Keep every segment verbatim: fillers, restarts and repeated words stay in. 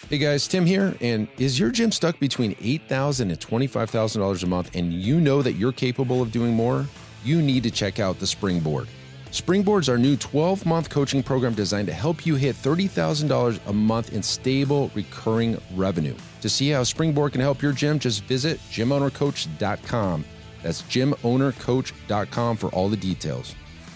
Hey guys, Tim here. And is your gym stuck between eight thousand dollars and twenty-five thousand dollars a month and you know that you're capable of doing more? You need to check out the Springboard. Springboard's our new twelve-month coaching program designed to help you hit thirty thousand dollars a month in stable, recurring revenue. To see how Springboard can help your gym, just visit gym owner coach dot com. That's gym owner coach dot com for all the details.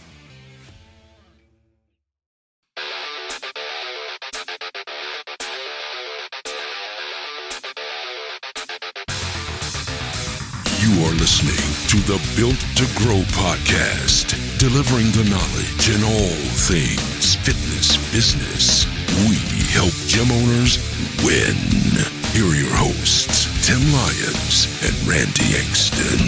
You are listening to the Built to Grow podcast, delivering the knowledge in all things fitness business. We help gym owners win. Here are your hosts, Tim Lyons and Randy Engston.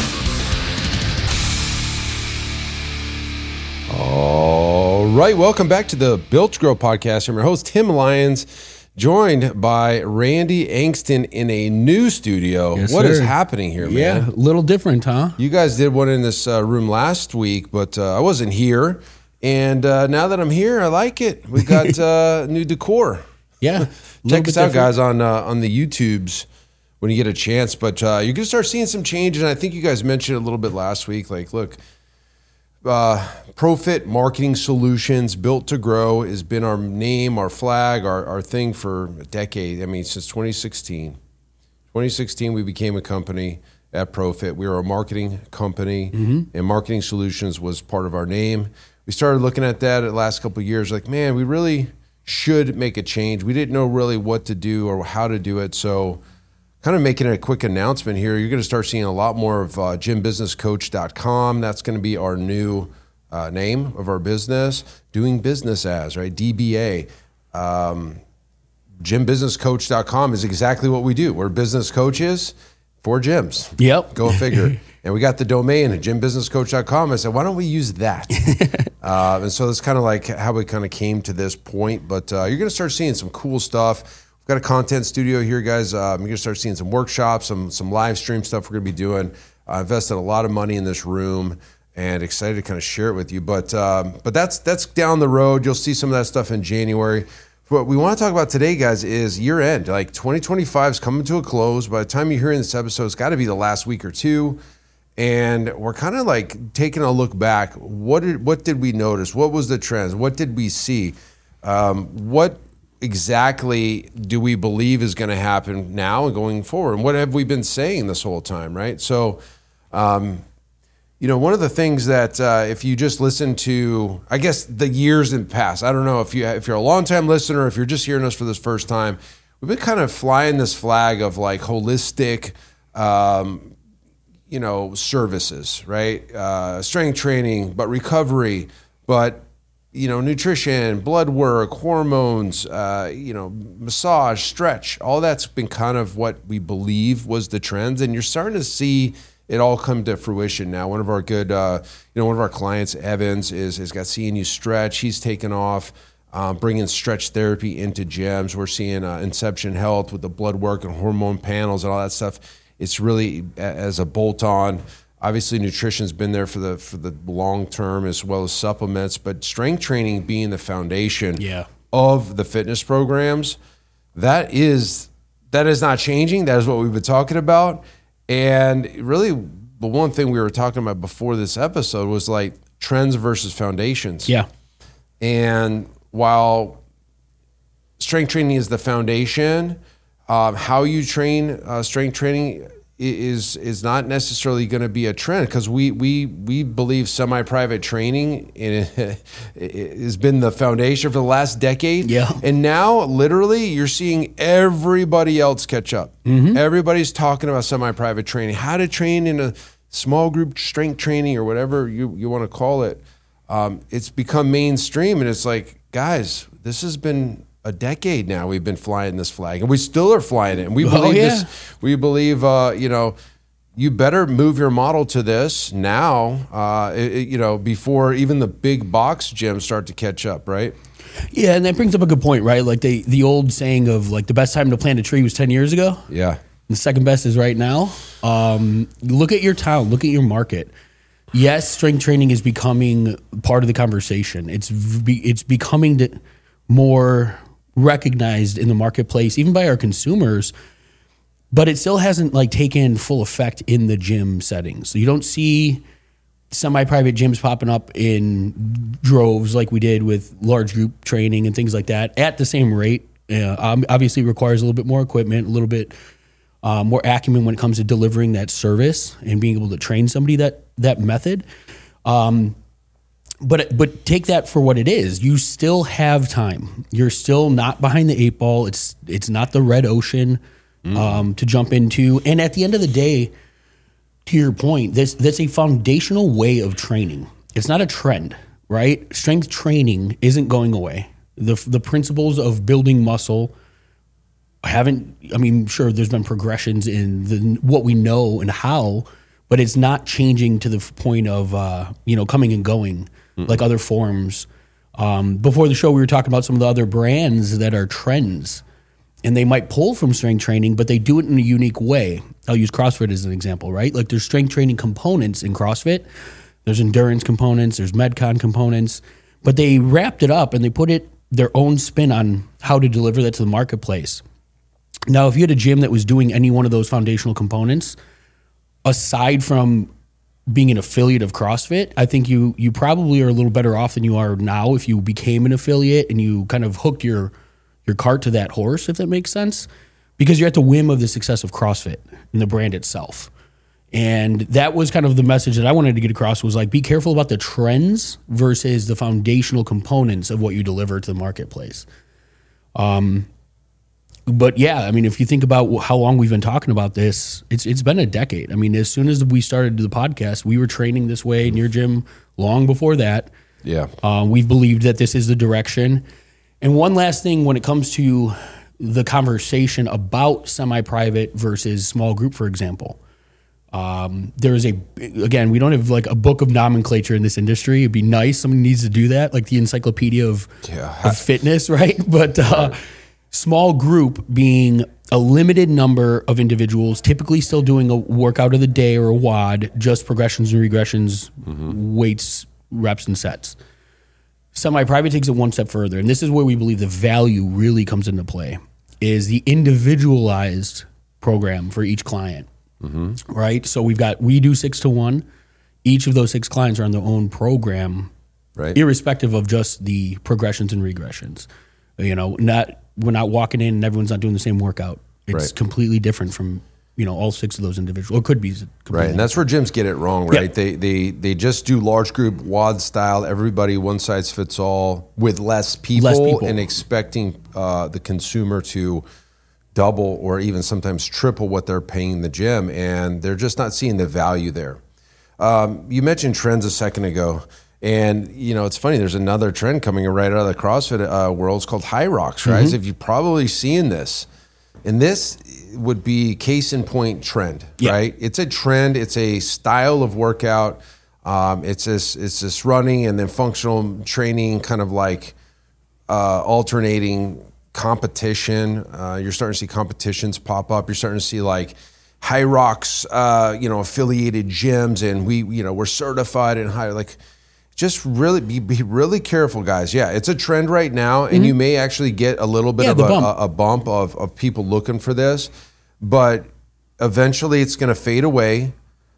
All right, welcome back to the Built to Grow podcast. I'm your host, Tim Lyons, joined by Randy Engston in a new studio. Yes, what sir. is happening here, man? Yeah, a little different, huh? You guys did one in this uh, room last week, but uh, I wasn't here. And uh, now that I'm here, I like it. We got uh, new decor. Yeah. Check us out, guys, on uh, on the YouTubes when you get a chance. But uh, you're going to start seeing some change. And I think you guys mentioned it a little bit last week. Like, look, uh, ProFit Marketing Solutions, Built to Grow, has been our name, our flag, our, our thing for a decade. I mean, since twenty sixteen. twenty sixteen, we became a company at ProFit. We were a marketing company, mm-hmm. and Marketing Solutions was part of our name. We started looking at that the last couple of years, like, man, we really should make a change. We didn't know really what to do or how to do it. So kind of making a quick announcement here, you're going to start seeing a lot more of uh, gym business coach dot com. That's going to be our new uh, name of our business. Doing business as, right? D B A. Um, gym business coach dot com is exactly what we do. We're business coaches for gyms. Yep. Go figure. And we got the domain at gym business coach dot com. I said, why don't we use that? uh, and so that's kind of like how we kind of came to this point. But uh, you're going to start seeing some cool stuff. We've got a content studio here, guys. Um, you're going to start seeing some workshops, some some live stream stuff we're going to be doing. I uh, invested a lot of money in this room and excited to kind of share it with you. But um, but that's that's down the road. You'll see some of that stuff in January. What we want to talk about today, guys, is year end. Like twenty twenty-five is coming to a close. By the time you're hearing this episode, it's got to be the last week or two. And we're kind of like taking a look back. What did what did we notice? What was the trends? What did we see? Um, what exactly do we believe is going to happen now and going forward? And what have we been saying this whole time, right? So, um, you know, one of the things that uh, if you just listen to, I guess, the years in the past, I don't know if, you, if you're a longtime listener, if you're just hearing us for this first time, we've been kind of flying this flag of like holistic, um, you know, services, right? Uh, strength training, but recovery, but, you know, nutrition, blood work, hormones, uh, you know, massage, stretch, all that's been kind of what we believe was the trends. And you're starting to see it all come to fruition now. One of our good, uh, you know, one of our clients, Evans, is has got C N U Stretch. He's taken off, um, bringing stretch therapy into gyms. We're seeing uh, Inception Health with the blood work and hormone panels and all that stuff. It's really as a bolt-on. Obviously, nutrition's been there for the for the long term as well as supplements, but strength training being the foundation yeah. of the fitness programs, that is that is not changing. That is what we've been talking about. And really, the one thing we were talking about before this episode was like trends versus foundations. Yeah. And while strength training is the foundation, um, how you train uh, strength training is is not necessarily going to be a trend, because we we we believe semi-private training in, has been the foundation for the last decade. Yeah. And now, literally, you're seeing everybody else catch up. Mm-hmm. Everybody's talking about semi-private training, how to train in a small group strength training or whatever you, you want to call it. Um, it's become mainstream, and it's like, guys, this has been a decade now we've been flying this flag, and we still are flying it. And we believe oh, yeah. this. We believe, uh, you know, you better move your model to this now, uh, it, you know, before even the big box gyms start to catch up, right? Yeah, and that brings up a good point, right? Like the the old saying of like the best time to plant a tree was ten years ago. Yeah. The second best is right now. Um, look at your town. Look at your market. Yes, strength training is becoming part of the conversation. It's it's becoming more recognized in the marketplace, even by our consumers, but it still hasn't like taken full effect in the gym settings. So you don't see semi-private gyms popping up in droves like we did with large group training and things like that at the same rate. Uh, um, obviously, it requires a little bit more equipment, a little bit uh, more acumen when it comes to delivering that service and being able to train somebody that that method. Um, but but take that for what it is. You still have time. You're still not behind the eight ball. It's it's not the red ocean mm. um, to jump into. And at the end of the day, to your point, this that's a foundational way of training. It's not a trend, right? Strength training isn't going away. The the principles of building muscle haven't, I mean, sure, there's been progressions in the, what we know and how, but it's not changing to the point of, uh, you know, coming and going mm-hmm. like other forms. Um, before the show, we were talking about some of the other brands that are trends, and they might pull from strength training, but they do it in a unique way. I'll use CrossFit as an example, right? Like there's strength training components in CrossFit. There's endurance components, there's Metcon components, but they wrapped it up and they put it their own spin on how to deliver that to the marketplace. Now, if you had a gym that was doing any one of those foundational components, aside from being an affiliate of CrossFit, I think you you probably are a little better off than you are now if you became an affiliate and you kind of hooked your your cart to that horse, if that makes sense, because you're at the whim of the success of CrossFit and the brand itself. And that was kind of the message that I wanted to get across, was like, be careful about the trends versus the foundational components of what you deliver to the marketplace. Um, but yeah, I mean, if you think about how long we've been talking about this, it's it's been a decade. I mean, as soon as we started the podcast, we were training this way in your gym long before that. Yeah. Uh, we've believed that this is the direction. And one last thing, when it comes to the conversation about semi-private versus small group, for example, um, there is a, again, we don't have like a book of nomenclature in this industry. It'd be nice. Someone needs to do that, like the encyclopedia of, yeah. of fitness, right? But uh, small group being a limited number of individuals, typically still doing a workout of the day or a W O D, just progressions and regressions, mm-hmm. weights, reps, and sets. Semi-private takes it one step further, and this is where we believe the value really comes into play, is the individualized program for each client, mm-hmm. right? So we've got, we do six to one. Each of those six clients are on their own program, right? Irrespective of just the progressions and regressions. You know, not we're not walking in and everyone's not doing the same workout. It's right. completely different from, you know, all six of those individuals. Or could be right, and that's where gyms get it wrong, right? Yep. They they they just do large group W O D style, everybody one size fits all with less people, Less people. and expecting uh, the consumer to double or even sometimes triple what they're paying the gym, and they're just not seeing the value there. Um, you mentioned trends a second ago, and you know it's funny. There's another trend coming right out of the CrossFit uh, world. It's called High Rocks, right? Mm-hmm. If you've probably seen this. And this would be case in point trend, yeah. right? It's a trend. It's a style of workout. Um, it's this it's this running and then functional training, kind of like uh, alternating competition. Uh, you're starting to see competitions pop up. You're starting to see like High Rocks, uh, you know, affiliated gyms, and we, you know, we're certified in high. Like, just really be, be really careful, guys. Yeah, it's a trend right now, and mm-hmm. you may actually get a little bit yeah, of a bump, a, a bump of, of people looking for this, but eventually it's going to fade away,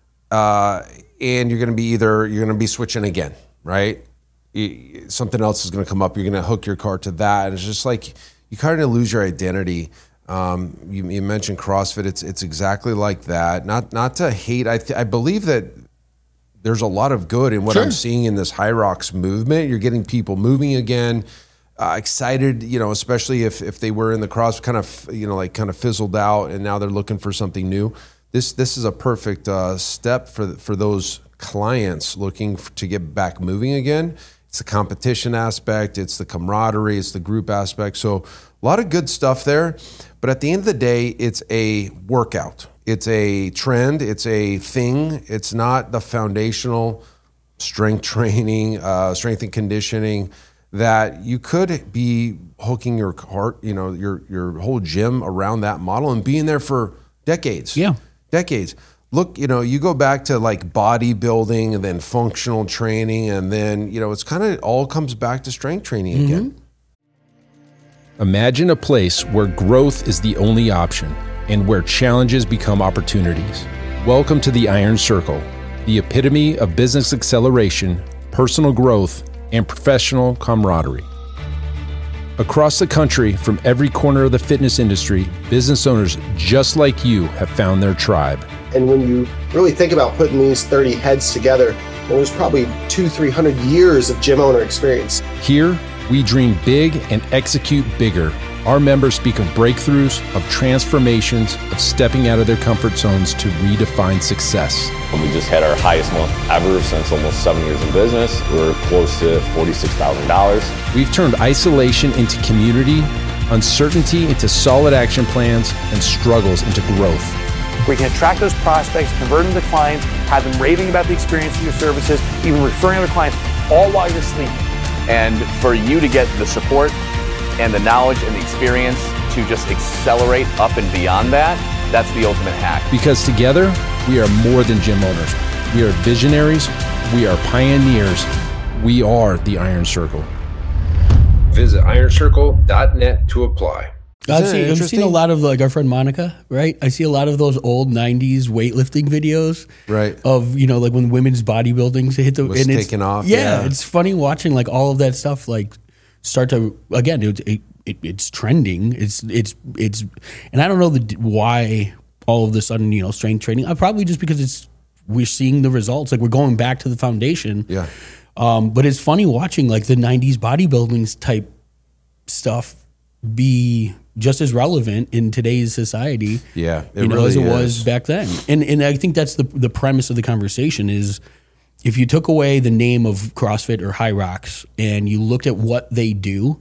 uh, and you're going to be either you're going to be switching again, right? You, something else is going to come up. You're going to hook your cart to that, and it's just like you kind of lose your identity. Um, you, you mentioned CrossFit; it's it's exactly like that. Not not to hate. I th- I believe that. There's a lot of good in what sure. I'm seeing in this High Rocks movement. You're getting people moving again, uh, excited, you know, especially if, if they were in the cross, kind of, you know, like kind of fizzled out and now they're looking for something new. This this is a perfect uh, step for for those clients looking for, to get back moving again. It's the competition aspect, it's the camaraderie, it's the group aspect. So a lot of good stuff there. But at the end of the day, it's a workout. It's a trend. It's a thing. It's not the foundational strength training, uh, strength and conditioning that you could be hooking your cart, you know, your your whole gym around that model and being there for decades. Yeah, decades. Look, you know, you go back to like bodybuilding and then functional training, and then you know, it's kind of all comes back to strength training again. Mm-hmm. Imagine a place where growth is the only option and where challenges become opportunities. Welcome to the Iron Circle, the epitome of business acceleration, personal growth, and professional camaraderie. Across the country, from every corner of the fitness industry, business owners just like you have found their tribe. And when you really think about putting these thirty heads together, well, there's probably two, three hundred years of gym owner experience. Here, we dream big and execute bigger. Our members speak of breakthroughs, of transformations, of stepping out of their comfort zones to redefine success. We just had our highest month ever since almost seven years in business. We're close to forty-six thousand dollars. We've turned isolation into community, uncertainty into solid action plans, and struggles into growth. We can attract those prospects, convert them to clients, have them raving about the experience of your services, even referring other clients, all while you're sleeping. And for you to get the support and the knowledge and the experience to just accelerate up and beyond that, that's the ultimate hack. Because together, we are more than gym owners. We are visionaries. We are pioneers. We are the Iron Circle. Visit iron circle dot net to apply. I've seen, I've seen a lot of like our friend Monica, right? I see a lot of those old nineties weightlifting videos, right? Of, you know, like when women's bodybuilding hit the was and taken off. Yeah, yeah, it's funny watching like all of that stuff like start to again. It, it, it, it's trending. It's it's it's, and I don't know the why all of a sudden, you know, strength training. I probably just because it's we're seeing the results. Like we're going back to the foundation. Yeah. Um, but it's funny watching like the nineties bodybuilding type stuff be just as relevant in today's society, yeah, you know, really as it is. was back then. And and I think that's the the premise of the conversation is if you took away the name of CrossFit or High Rocks and you looked at what they do,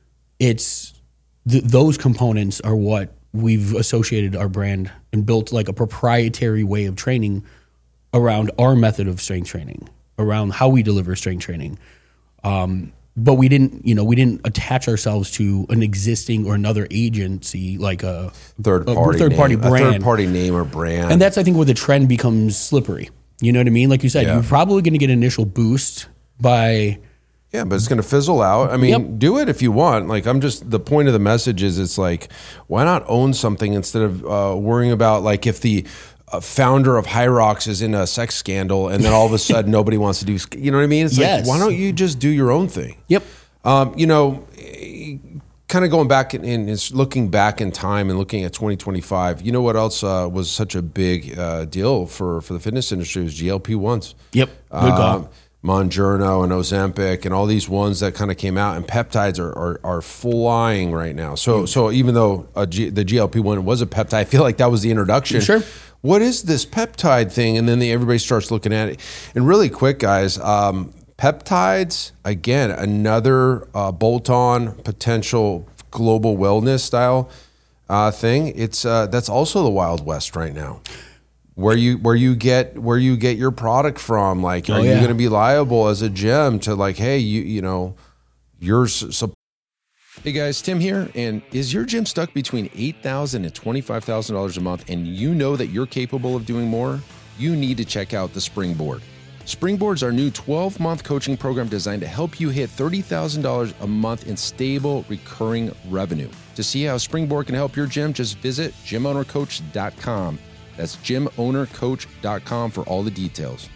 it's th- those components are what we've associated our brand and built like a proprietary way of training around our method of strength training, around how we deliver strength training. Um, But we didn't, you know, we didn't attach ourselves to an existing or another agency like a third a party, third party name, brand, a third party name or brand. And that's I think where the trend becomes slippery. You know what I mean? Like you said, Yeah. you're probably going to get an initial boost by. Yeah, but it's going to fizzle out. I mean, Yep. do it if you want. Like, I'm just, the point of the message is it's like, why not own something instead of uh, worrying about, like, if the uh, founder of High Rocks is in a sex scandal and then all of a sudden nobody wants to do, you know what I mean? It's Yes. like, why don't you just do your own thing? Yep. Um, you know, kind of going back and in, in, looking back in time and looking at twenty twenty-five, you know what else uh, was such a big uh, deal for, for the fitness industry was G L P ones. Yep. Good call. Um, Mounjaro and Ozempic and all these ones that kind of came out, and peptides are are, are flying right now. So so even though a G, the G L P one was a peptide, I feel like that was the introduction. Sure. What is this peptide thing? And then the, everybody starts looking at it. And really quick, guys, um, peptides, again, another uh, bolt-on potential global wellness style uh, thing. It's uh, that's also the Wild West right now. Where you where you get where you get your product from? Like, Oh, are you yeah. going to be liable as a gym to like, hey, you you know, your so. Hey guys, Tim here. And is your gym stuck between eight thousand dollars and twenty-five thousand dollars a month, and you know that you're capable of doing more? You need to check out the Springboard. Springboard's our new twelve-month coaching program designed to help you hit thirty thousand dollars a month in stable, recurring revenue. To see how Springboard can help your gym, just visit gym owner coach dot com. That's gym owner coach dot com for all the details.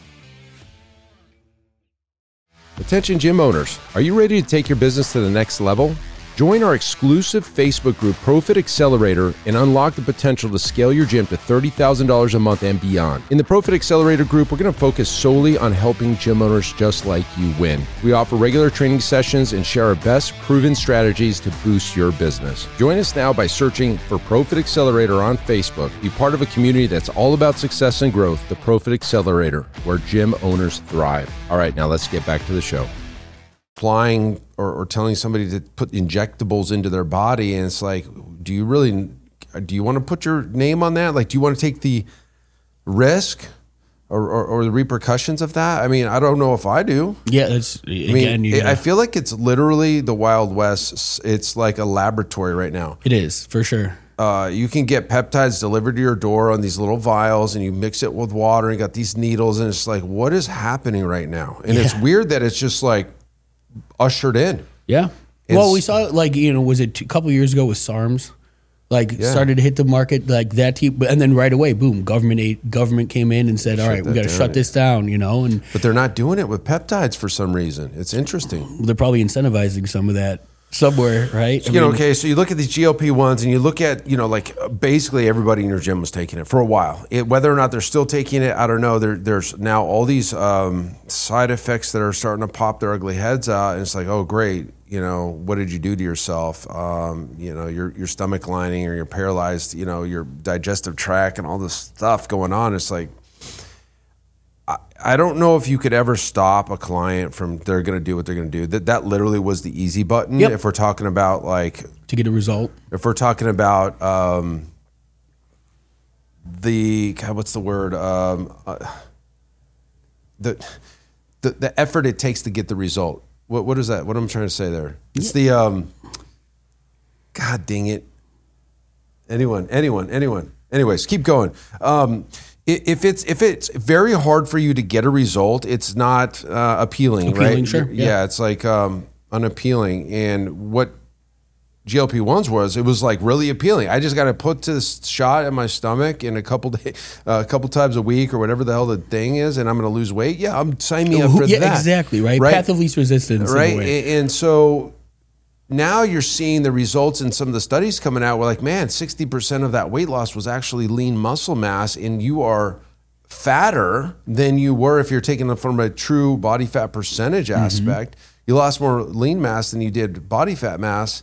Attention gym owners, are you ready to take your business to the next level? Join our exclusive Facebook group, ProFit Accelerator, and unlock the potential to scale your gym to thirty thousand dollars a month and beyond. In the ProFit Accelerator group, we're going to focus solely on helping gym owners just like you win. We offer regular training sessions and share our best proven strategies to boost your business. Join us now by searching for ProFit Accelerator on Facebook. Be part of a community that's all about success and growth, the ProFit Accelerator, where gym owners thrive. All right, now let's get back to the show. Applying or, or telling somebody to put injectables into their body, and it's like, do you really, do you want to put your name on that? Like, do you want to take the risk or, or, or the repercussions of that? I mean, I don't know if I do. Yeah, it's again. I mean, you it- gotta- I feel like it's literally the Wild West. It's like a laboratory right now. it is for sure. Uh, you can get peptides delivered to your door on these little vials, and you mix it with water, and you got these needles, and it's like, what is happening right now? And it's Yeah. weird that it's just like ushered in. Yeah. And Well, we saw it like, you know, was it a couple years ago with SARMs? Like Yeah. started to hit the market like that, te- and then right away, boom, government aid, government came in and said, all Shut right, we that got to down, shut yeah. this down, you know, and But they're not doing it with peptides for some reason. It's interesting. they're probably incentivizing some of that somewhere, right? I You know, mean, okay, so you look at these G L P ones and you look at, you know, like basically everybody in your gym was taking it for a while. It, whether or not they're still taking it, I don't know. There, there's now all these um, side effects that are starting to pop their ugly heads out. And it's like, oh, great. You know, what did you do to yourself? Um, you know, your your stomach lining or you're paralyzed, you know, your digestive tract and all this stuff going on. It's like, I, I don't know if you could ever stop a client from they're going to do what they're going to do. That that literally was the easy button. Yep. If we're talking about like, to get a result. if we're talking about um, the God, what's the word? Um, uh, the, the the effort it takes to get the result. What what is that? What am I trying to say there? It's the um, God dang it. Anyone, anyone, anyone. Anyways, keep going. Um, i- if it's if it's very hard for you to get a result, it's not uh, appealing, Appealing, right? sure, yeah. yeah. it's like um, unappealing. And what G L P ones was, it was like really appealing. I just got to put this shot in my stomach in a couple day, uh, a couple times a week or whatever the hell the thing is, and I'm going to lose weight. Yeah, I'm sign me up for yeah, that. exactly, right? Right? Path of least resistance. Right. In a way. And, and so now you're seeing the results in some of the studies coming out. We're like, man, sixty percent of that weight loss was actually lean muscle mass, and you are fatter than you were if you're taking it from a true body fat percentage aspect. You lost more lean mass than you did body fat mass.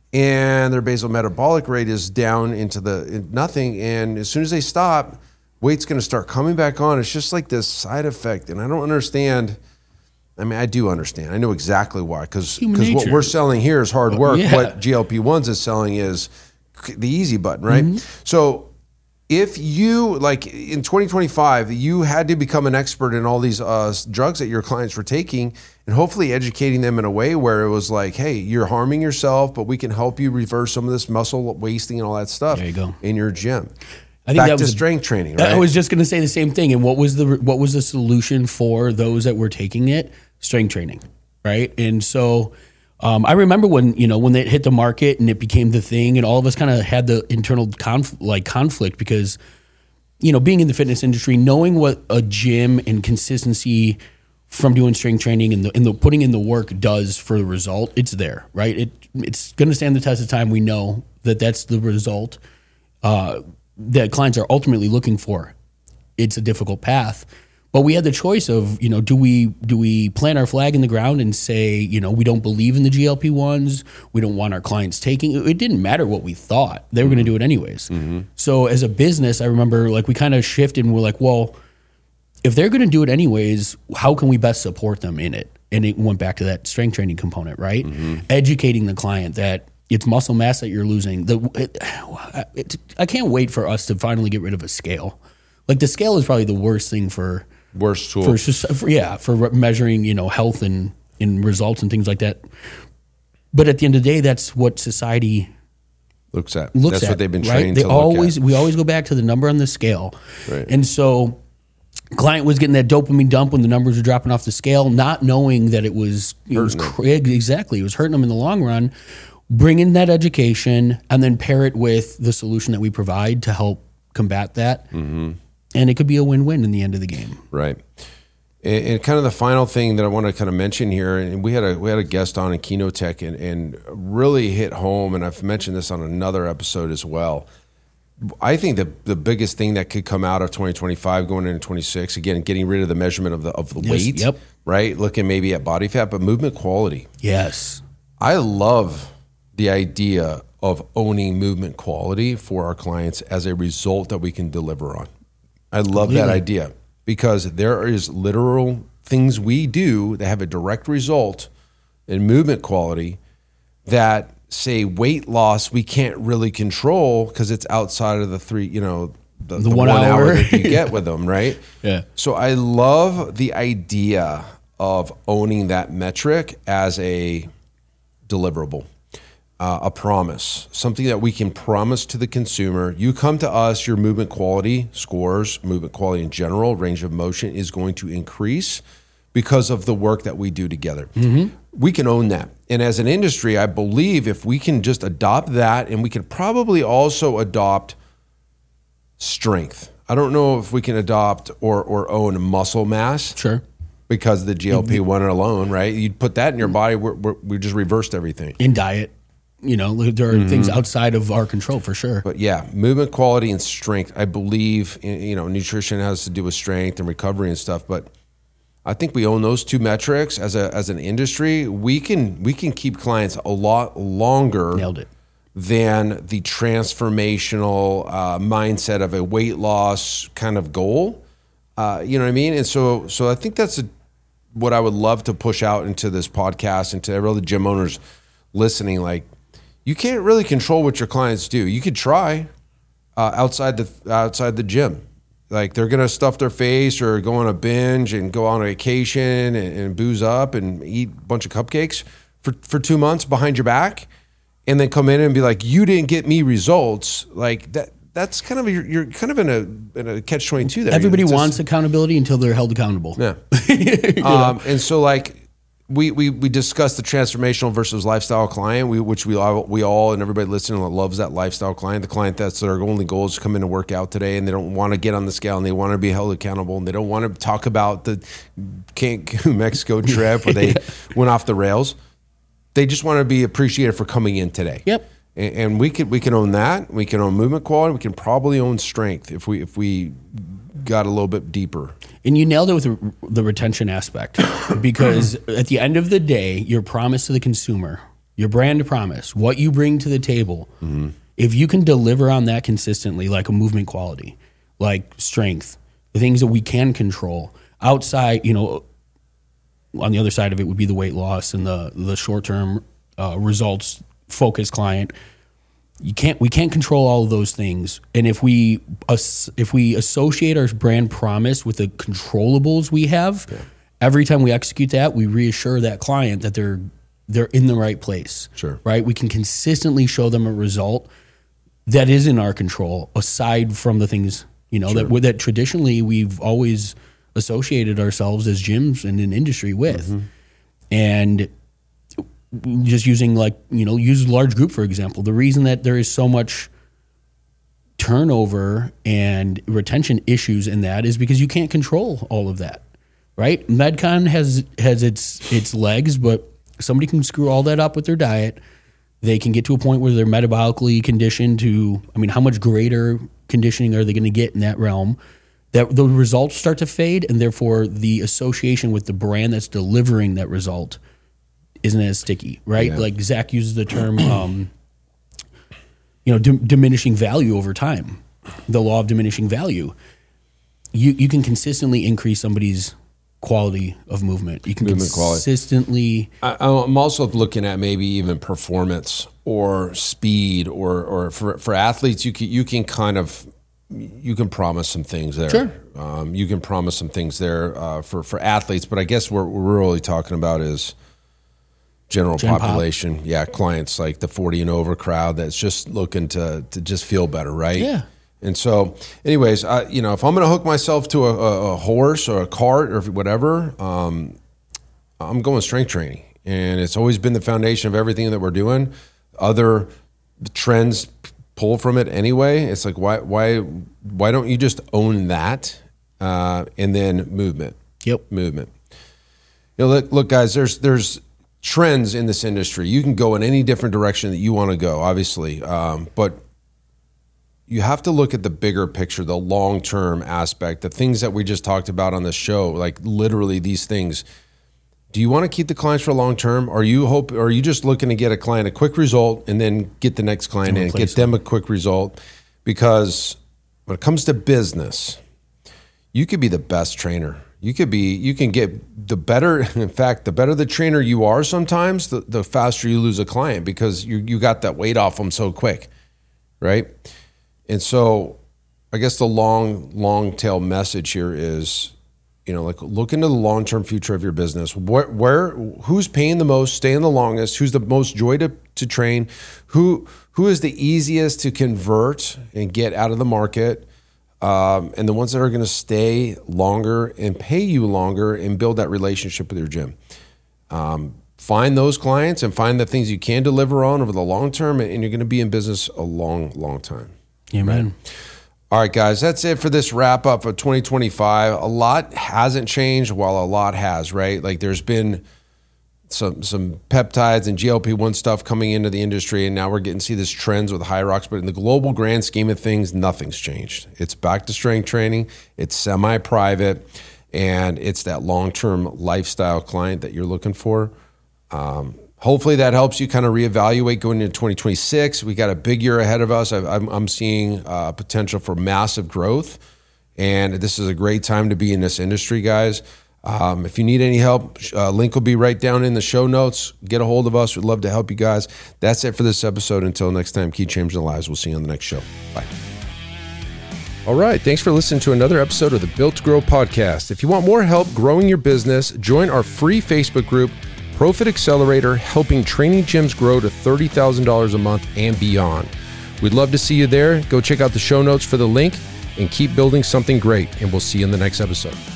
And their basal metabolic rate is down into the nothing. And as soon as they stop, weight's going to start coming back on. It's just like this side effect. And I don't understand. I mean, I do understand. I know exactly why. Because Human what nature. we're selling here is hard work. yeah. What G L P ones is selling is the easy button, right? So if you, like in twenty twenty-five, you had to become an expert in all these uh, drugs that your clients were taking and hopefully educating them in a way where it was like, hey, you're harming yourself, but we can help you reverse some of this muscle wasting and all that stuff There you go. in your gym. I think Back that to was strength training, right? I was just going to say the same thing. And what was the what was the solution for those that were taking it? Strength training, right? And so um, I remember when you know when they hit the market and it became the thing, and all of us kind of had the internal conf- like conflict because you know being in the fitness industry, knowing what a gym and consistency from doing strength training and the, and the putting in the work does for the result, it's there, right? It it's going to stand the test of time. We know that that's the result uh, that clients are ultimately looking for. It's a difficult path, but we had the choice of, you know, do we do we plant our flag in the ground and say, you know, we don't believe in the G L P ones, we don't want our clients taking it. It didn't matter what we thought; they were going to do it anyways. So as a business, I remember like we kind of shifted and we're like, well, if they're going to do it anyways, how can we best support them in it? And it went back to that strength training component, right? Educating the client that it's muscle mass that you're losing. The it, it, I can't wait for us to finally get rid of a scale. Like the scale is probably the worst thing for Worst tool. for, for yeah for measuring you know health and, and results and things like that. But at the end of the day, that's what society looks at. looks That's at. what they've been right? trained They to always look at. we always go back to the number on the scale, Right. and so client was getting that dopamine dump when the numbers were dropping off the scale, not knowing that it was it was Hurting cra- exactly it was hurting them in the long run. Bring in that education and then pair it with the solution that we provide to help combat that, mm-hmm. and it could be a win-win in the end of the game. Right. And, and kind of the final thing that I want to kind of mention here, and we had a we had a guest on in Keynote Tech and, and really hit home, and I've mentioned this on another episode as well. I think the the biggest thing that could come out of twenty twenty-five going into twenty-six, again, getting rid of the measurement of the of the Yes, weight, yep. right? Looking maybe at body fat, but movement quality. Yes. I love the idea of owning movement quality for our clients as a result that we can deliver on. I love that Completely. idea because there is literal things we do that have a direct result in movement quality that say weight loss we can't really control because it's outside of the three, you know, the, The the one one, hour. hour. that you get with them, right? Yeah. So I love the idea of owning that metric as a deliverable. Uh, a promise, something that we can promise to the consumer. You come to us, your movement quality scores, movement quality in general, range of motion is going to increase because of the work that we do together. we can own that. And as an industry, I believe if we can just adopt that, and we can probably also adopt strength. I don't know if we can adopt or or own muscle mass. Sure. Because of the G L P one alone, right? You'd put that in your body, we're, we're, we just reversed everything. In diet, you know, there are mm-hmm. things outside of our control for sure. But yeah, movement quality and strength. I believe, you know, nutrition has to do with strength and recovery and stuff. But I think we own those two metrics as a as an industry. We can we can keep clients a lot longer. Nailed it. Than the transformational uh, mindset of a weight loss kind of goal. Uh, you know what I mean? And so, so I think that's a, what I would love to push out into this podcast and to all the gym owners listening. Like, you can't really control what your clients do. You could try uh, outside the outside the gym. Like, they're gonna stuff their face or go on a binge and go on a vacation and, and booze up and eat a bunch of cupcakes for for two months behind your back, and then come in and be like, "You didn't get me results." Like that. That's kind of, you're, you're kind of in a in a catch twenty-two there. Everybody just, wants accountability until they're held accountable. Yeah. um, and so like we, we we discussed the transformational versus lifestyle client, we, which we all, we all and everybody listening loves that lifestyle client, the client that's their only goal is to come in and work out today, and they don't want to get on the scale, and they want to be held accountable, and they don't want to talk about the Cancun, Mexico trip where they yeah. went off the rails. They just want to be appreciated for coming in today. Yep. And we can we can own that. We can own movement quality. We can probably own strength if we if we got a little bit deeper. And you nailed it with the, the retention aspect, because at the end of the day, your promise to the consumer, your brand promise, what you bring to the table, mm-hmm. if you can deliver on that consistently, like a movement quality, like strength, the things that we can control outside, you know, on the other side of it would be the weight loss and the the short term uh, results. Focus client, you can't we can't control all of those things, and if we if we associate our brand promise with the controllables we have, yeah. every time we execute that, we reassure that client that they're they're in the right place. Sure, right? We can consistently show them a result that is in our control, aside from the things you know sure. that that traditionally we've always associated ourselves as gyms and an industry with, mm-hmm. and. Just using like, you know, use large group, for example. The reason that there is so much turnover and retention issues in that is because you can't control all of that, right? MedCon has has its its legs, but somebody can screw all that up with their diet. They can get to a point where they're metabolically conditioned to, I mean, how much greater conditioning are they going to get in that realm? That the results start to fade, and therefore the association with the brand that's delivering that result isn't as sticky, right? Yeah. Like Zach uses the term, um, you know, dim- diminishing value over time, the law of diminishing value. You you can consistently increase somebody's quality of movement. You can movement consistently. I, I'm also looking at maybe even performance or speed, or or for for athletes, you can you can kind of you can promise some things there. Sure. Um, you can promise some things there uh, for for athletes, but I guess what we're really talking about is. General Gen population, pop. yeah, clients like the forty and over crowd that's just looking to to just feel better, right? Yeah. And so, anyways, I, you know, if I'm going to hook myself to a, a, a horse or a cart or whatever, um, I'm going strength training, and it's always been the foundation of everything that we're doing. Other trends pull from it anyway. It's like why why why don't you just own that uh, and then movement? Yep, movement. You know, look, look, guys, there's there's. trends in this industry. You can go in any different direction that you want to go, obviously, um, but you have to look at the bigger picture, the long-term aspect, the things that we just talked about on the show, like literally these things. Do you want to keep the clients for long term? Or are you hope? Or are you just looking to get a client a quick result and then get the next client in, get them a quick result? Because when it comes to business, you could be the best trainer. You could be, you can get the better, in fact, the better the trainer you are sometimes, the, the faster you lose a client because you you got that weight off them so quick, right? And so I guess the long, long tail message here is, you know, like look into the long-term future of your business. Where, where, who's paying the most, staying the longest, who's the most joy to, to train, who who is the easiest to convert and get out of the market, Um, and the ones that are going to stay longer and pay you longer and build that relationship with your gym. Um, find those clients and find the things you can deliver on over the long term, and you're going to be in business a long, long time. Amen. Right? All right, guys, that's it for this wrap up of twenty twenty-five. A lot hasn't changed while a lot has, right? Like there's been some some peptides and G L P one stuff coming into the industry, and now we're getting to see this trends with Hyrox, but in the global grand scheme of things, nothing's changed. It's back to strength training. It's semi-private, and it's that long-term lifestyle client that you're looking for. Um, hopefully that helps you kind of reevaluate going into twenty twenty-six. We got a big year ahead of us. I'm, I'm seeing uh, potential for massive growth, and this is a great time to be in this industry, guys. Um, if you need any help, uh, link will be right down in the show notes. Get a hold of us. We'd love to help you guys. That's it for this episode. Until next time, keep changing lives. We'll see you on the next show. Bye. All right. Thanks for listening to another episode of the Built to Grow podcast. If you want more help growing your business, join our free Facebook group, Profit Accelerator, helping training gyms grow to thirty thousand dollars a month and beyond. We'd love to see you there. Go check out the show notes for the link and keep building something great. And we'll see you in the next episode.